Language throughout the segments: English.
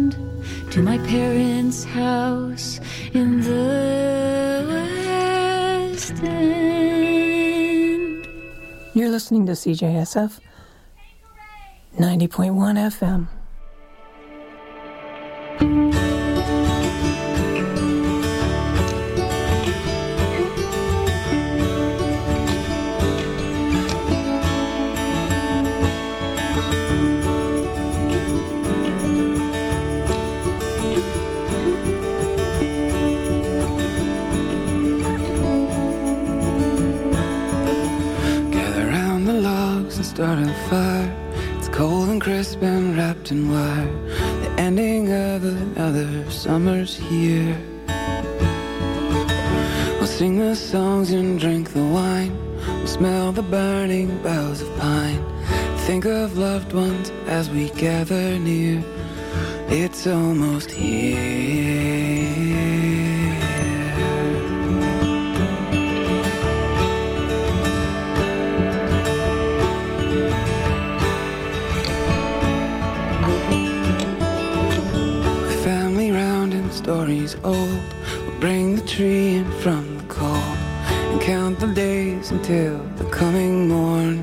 to my parents' house in the West End. You're listening to CJSF 90.1 FM. Start a fire. It's cold and crisp and wrapped in wire. The ending of another summer's here. We'll sing the songs and drink the wine. We'll smell the burning boughs of pine. Think of loved ones as we gather near. It's almost here. Stories old, we'll bring the tree in from the cold and count the days until the coming morn.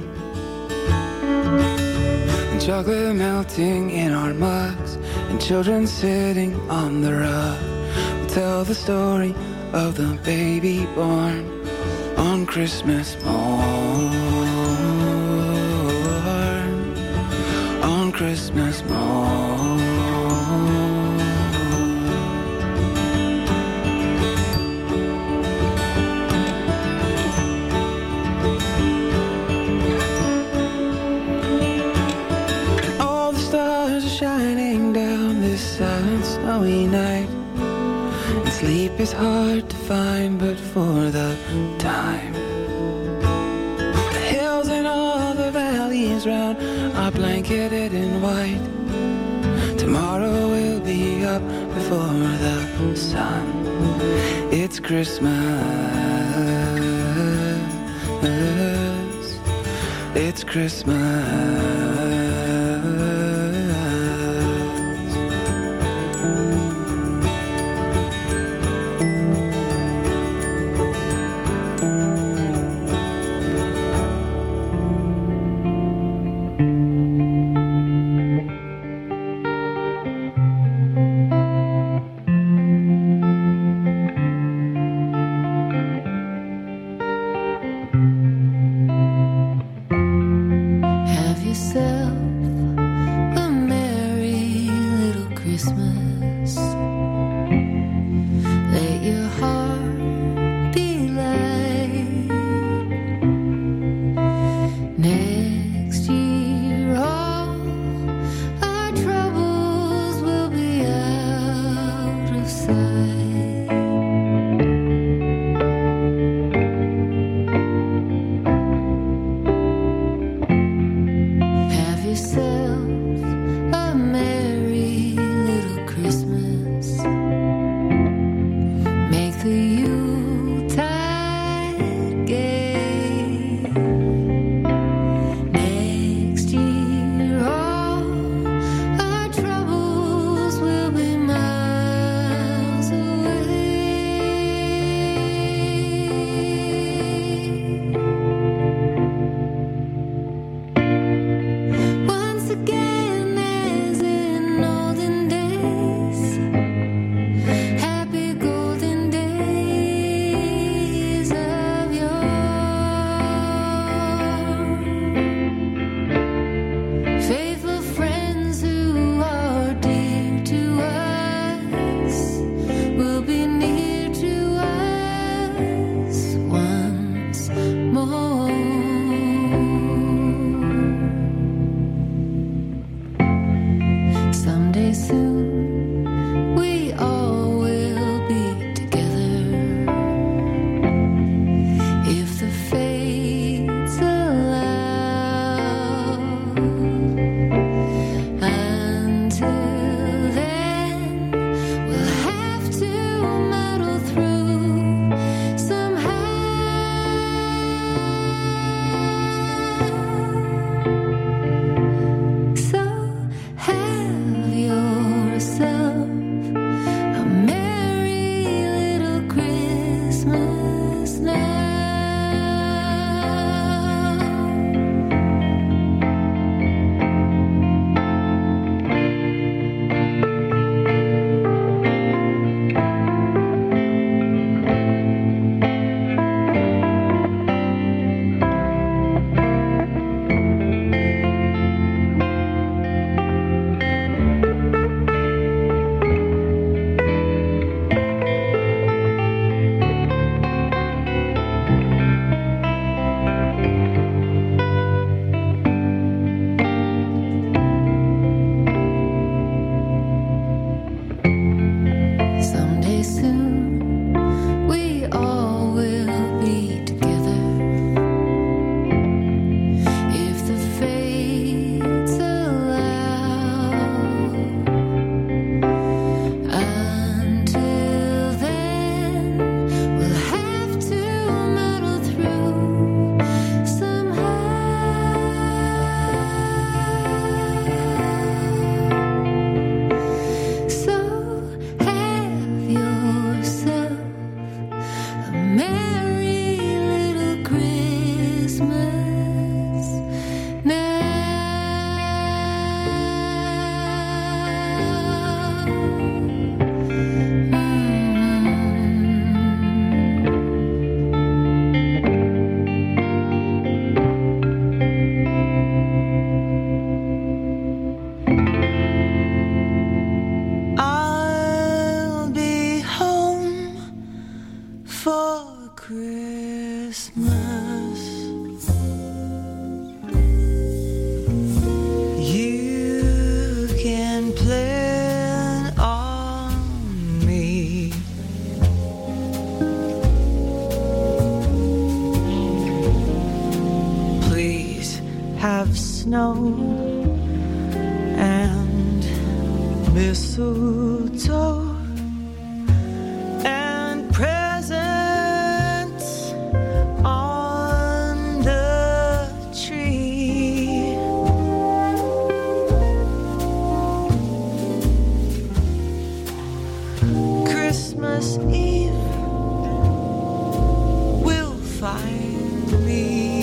And chocolate melting in our mugs and children sitting on the rug. We'll tell the story of the baby born on Christmas morn. On Christmas morn. Snowy night, and sleep is hard to find, but for the time, the hills and all the valleys round are blanketed in white. Tomorrow will be up before the sun. It's Christmas. It's Christmas. Have yourself a merry little Christmas. snow and mistletoe and presents on the tree. Christmas Eve will find me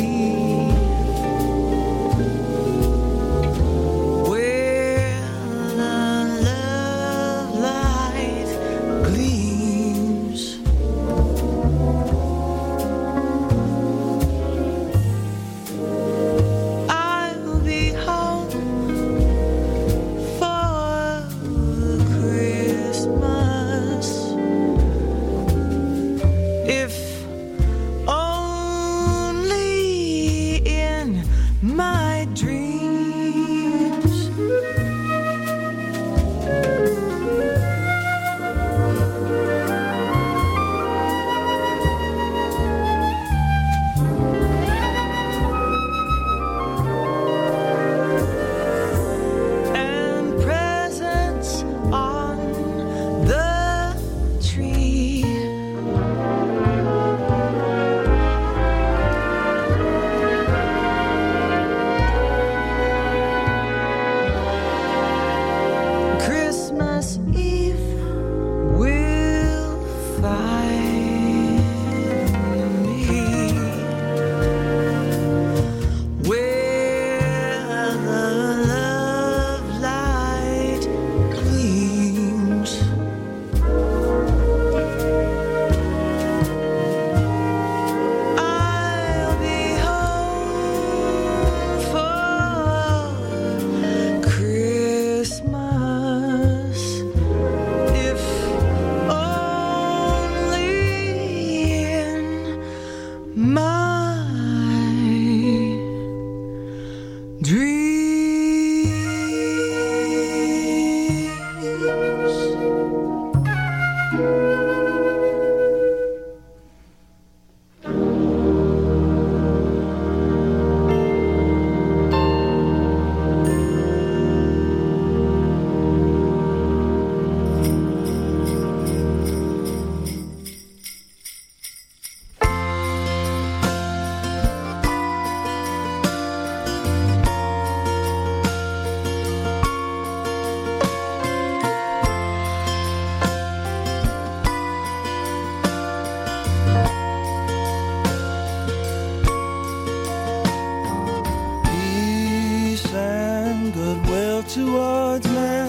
towards man.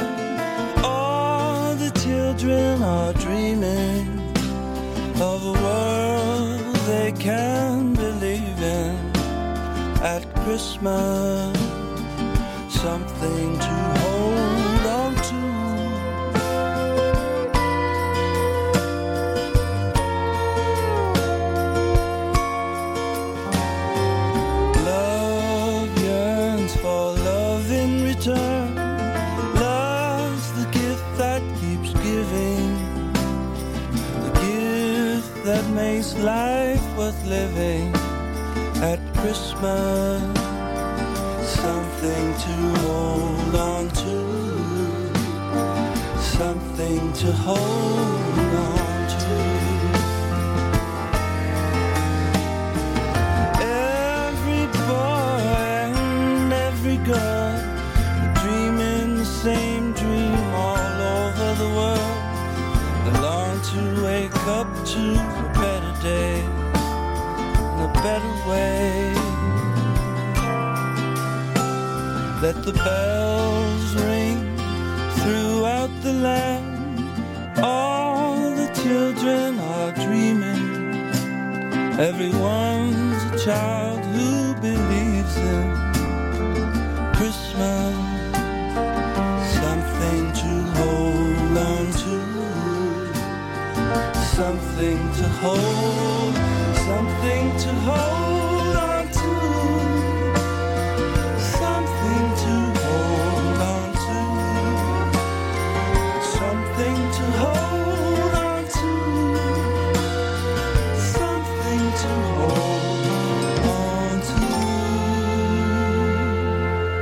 All the children are dreaming of a world they can believe in. At Christmas, something to hold on to. Love yearns for love in return. Love's the gift that keeps giving, the gift that makes life worth living. At Christmas, something to hold on to, something to hold on to. Every boy and every girl dreaming the same dream all over the world. They long to wake up to a better day, a better way. Let the bells ring throughout the land. All the children are dreaming. Everyone's a child who believes in Christmas. Something to hold on to, something to hold, something to hold on to, something to hold on to, something to hold on to, something to hold on to.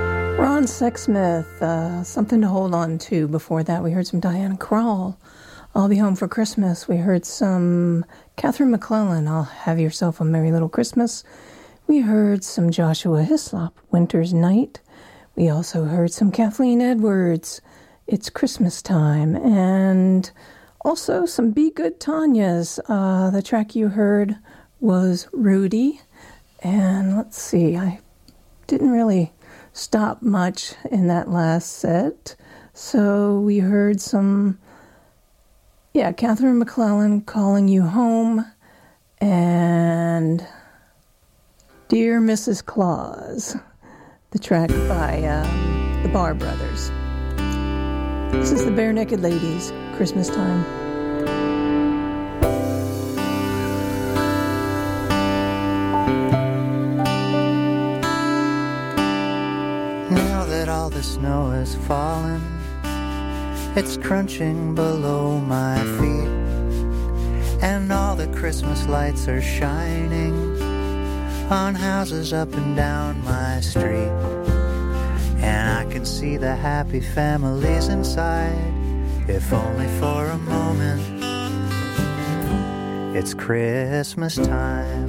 Sexsmith, Something to Hold On To. Before that, we heard some Diana Krall, I'll Be Home for Christmas. We heard some Catherine McClellan, I'll Have Yourself a Merry Little Christmas. We heard some Joshua Hislop, Winter's Night. We also heard some Kathleen Edwards, It's Christmas Time. And also some Be Good Tanya's. The track you heard was Rudy. And let's see, I didn't really stop much in that last set. So we heard some, Catherine McClellan, Calling You Home, and Dear Mrs. Claus, the track by the Barr Brothers. This is the Bare Naked Ladies, Christmas Time. Now that all the snow has fallen, it's crunching below my feet, and all the Christmas lights are shining on houses up and down my street, and I can see the happy families inside, if only for a moment. It's Christmas time.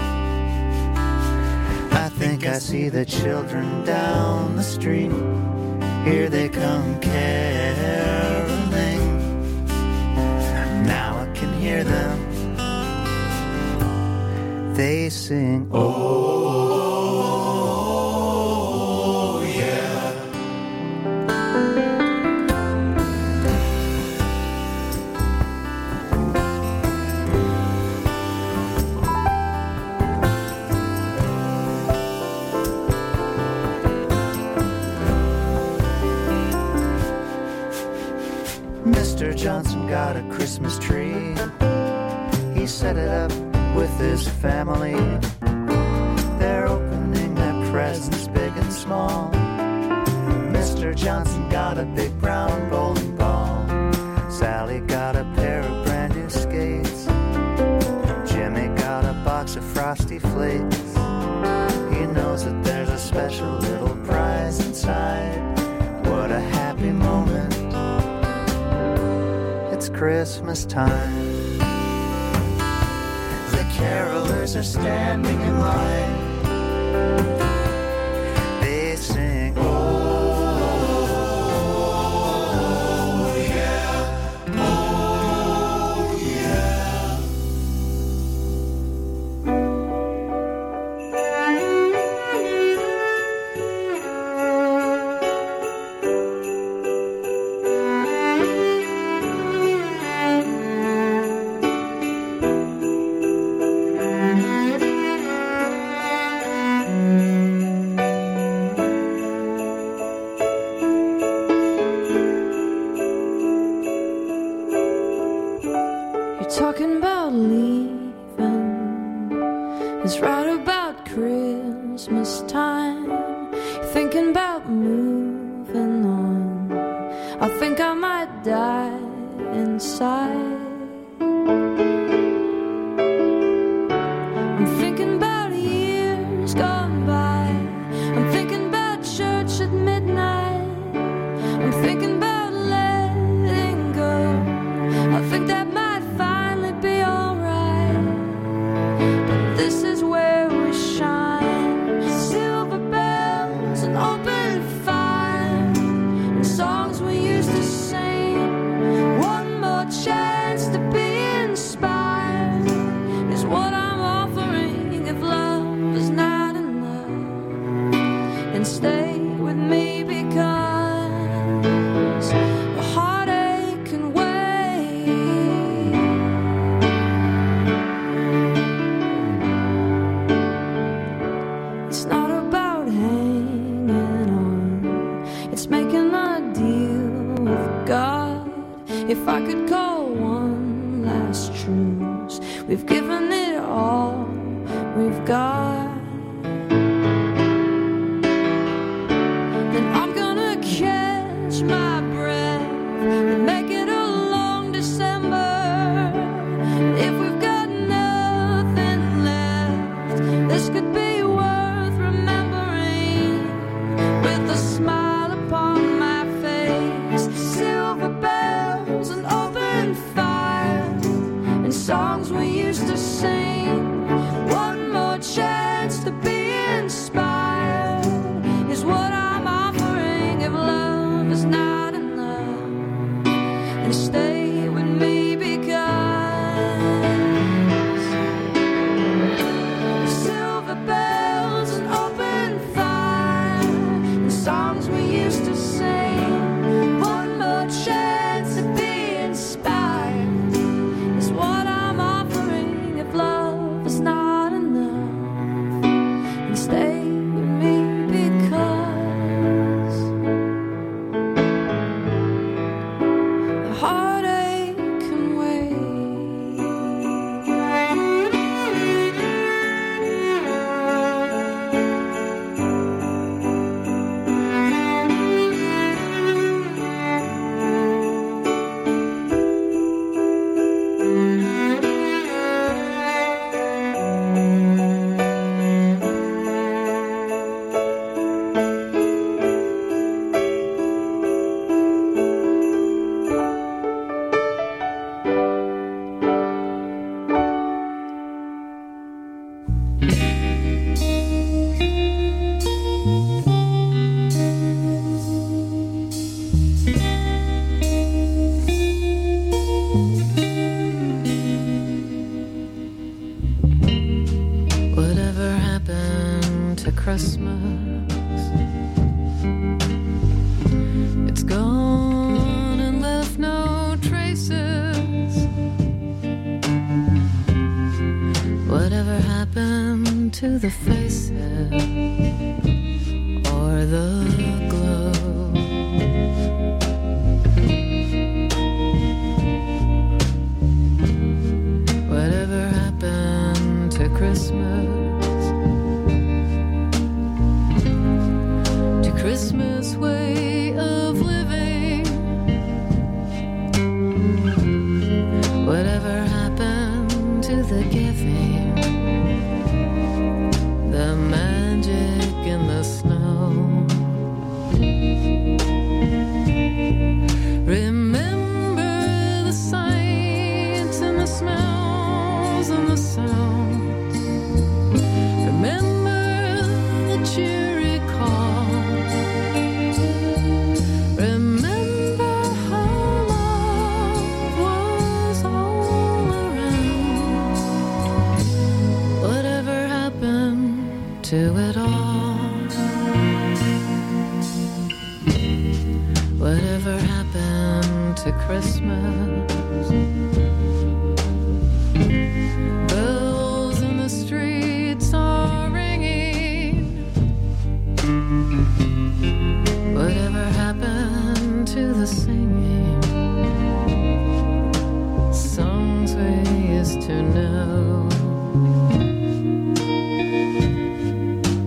I think I see the children down the street. Here they come caroling. Now I can hear them. They sing, oh, yeah. Mr. Johnson got a Christmas tree. He set it up with his family. They're opening their presents big and small. Mr. Johnson got a big brown bowling ball. Sally got a pair of brand new skates. Jimmy got a box of Frosty Flakes. He knows that there's a special little prize inside. What a happy moment. It's Christmas time. Carolers are standing in line. They sing, oh, yeah, oh, yeah. Talking about leaving is right about Christmas time. Thinking about moving on. I think I might die inside. I'm thinking about years gone by. I'm thinking about church at midnight. I'm thinking about letting go. I think that be alright, but this is where we shine. Silver bells and open fire, and songs we used to sing. One more chance to be inspired is what I'm offering if love is not enough. And stay with me because the heartache can wait. If I could call one last truce, we've given it all we've got. Then I'm gonna catch my breath and make it a long December. If we've got nothing left, this could be worth remembering with a smile upon songs we used to sing. One more chance to be inspired is what I'm offering. If love is not enough, then stay with me, because silver bells and open fire and songs we used to sing. One more chance to be inspired is what I'm offering. If love is not enough, then stay with me, because the heartache can Whatever happened to Christmas? It's gone and left no traces. Whatever happened to the faces or the glow? Whatever happened to Christmas? To Christmas way of living? Whatever happened to the giving? The magic in the snow? Remember the sights and the smells and the sounds. Remember the cheery calls. Remember how love was all around. Whatever happened to it all? Whatever happened to Christmas? Bells in the streets are ringing. Whatever happened to the singing? Songs we used to know.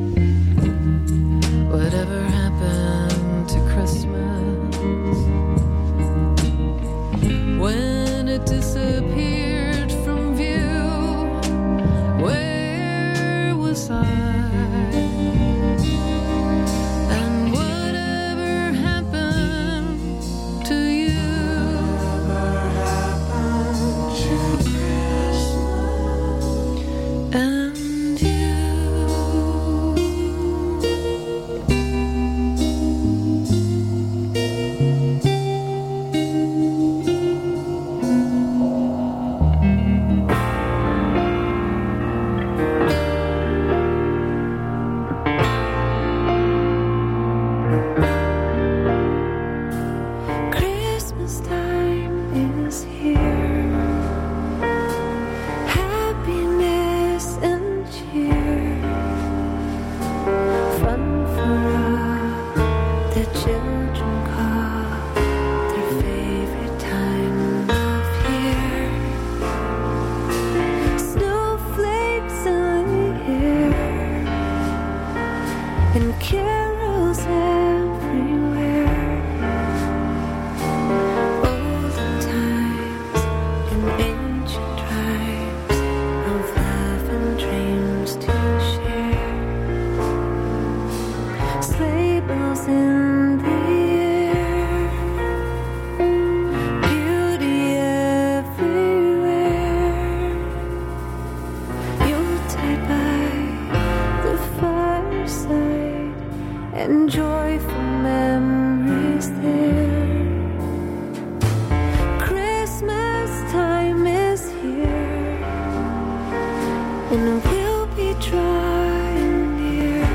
and we'll be drawing near.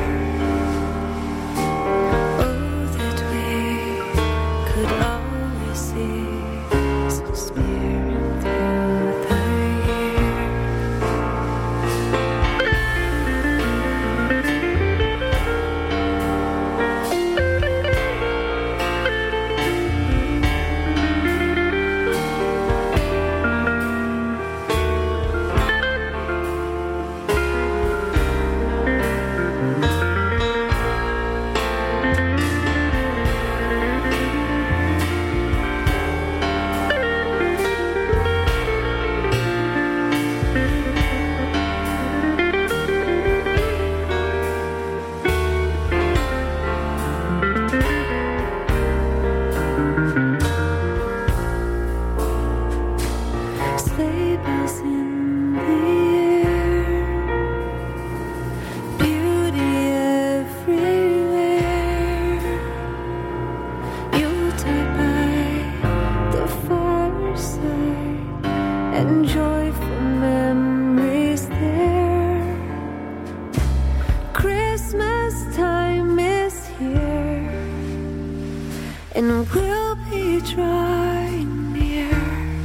Oh, that we could always see some spirit through the sleigh bells in the air, beauty everywhere. Yuletide by the fireside, and joyful memories there. Christmas time is here, and we'll be drawing near.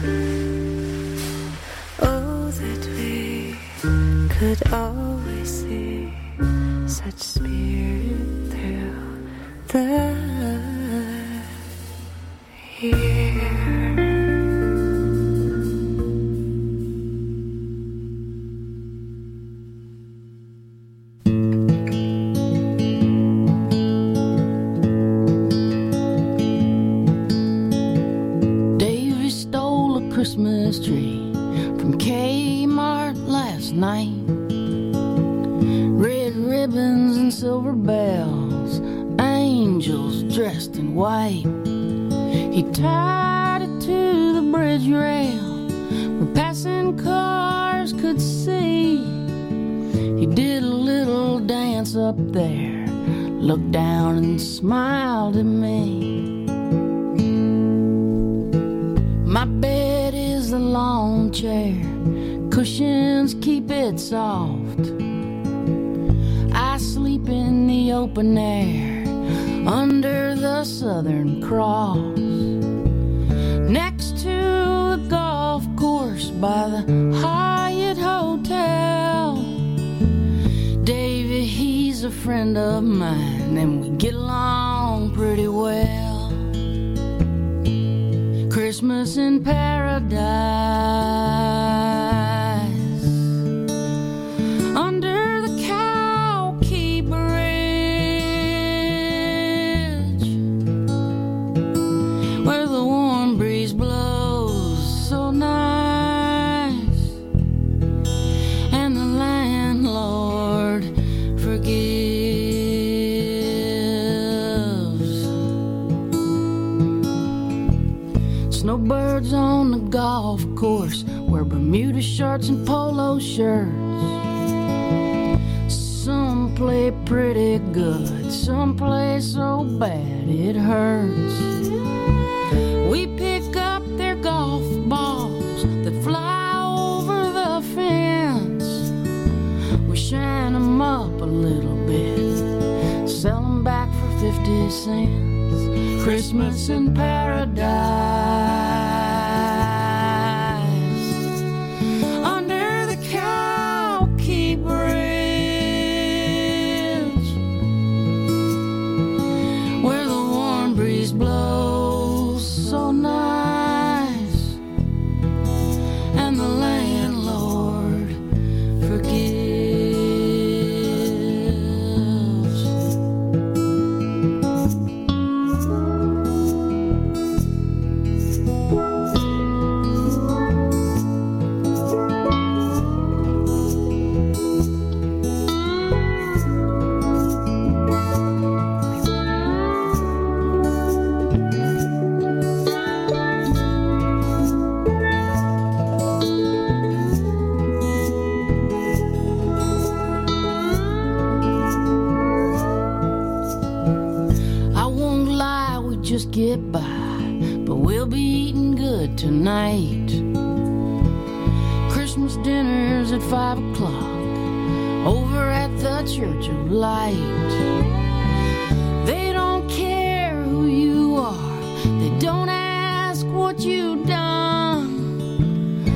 Oh, that we could always see such spirit through the year. Davy stole a Christmas tree from Kmart last night. Red ribbons and silver bells, angels dressed in white. He tied it to the bridge rail where passing cars could see. He did a little dance up there, looked down and smiled at me. My bed is a lawn chair, cushions keep it soft. I sleep in the open air under the Southern Cross, next to the golf course by the Hyatt Hotel. Davy, he's a friend of mine, and we get along pretty well. Christmas in paradise, under the Cowkey Bridge, where the warm breeze blows so nice, and the landlord forgives. Snowbirds on the golf course wear Bermuda shorts and polo shirts. Some play pretty good, some play so bad it hurts. We pick up their golf balls that fly over the fence. We shine them up a little bit, sell them back for 50 cents. Christmas in paradise, under the Cowkey Bridge, where the warm breeze blows so nice, and the landlord forgives. Just get by, but we'll be eating good tonight. Christmas dinner's at 5 o'clock, over at the Church of Light. They don't care who you are, they don't ask what you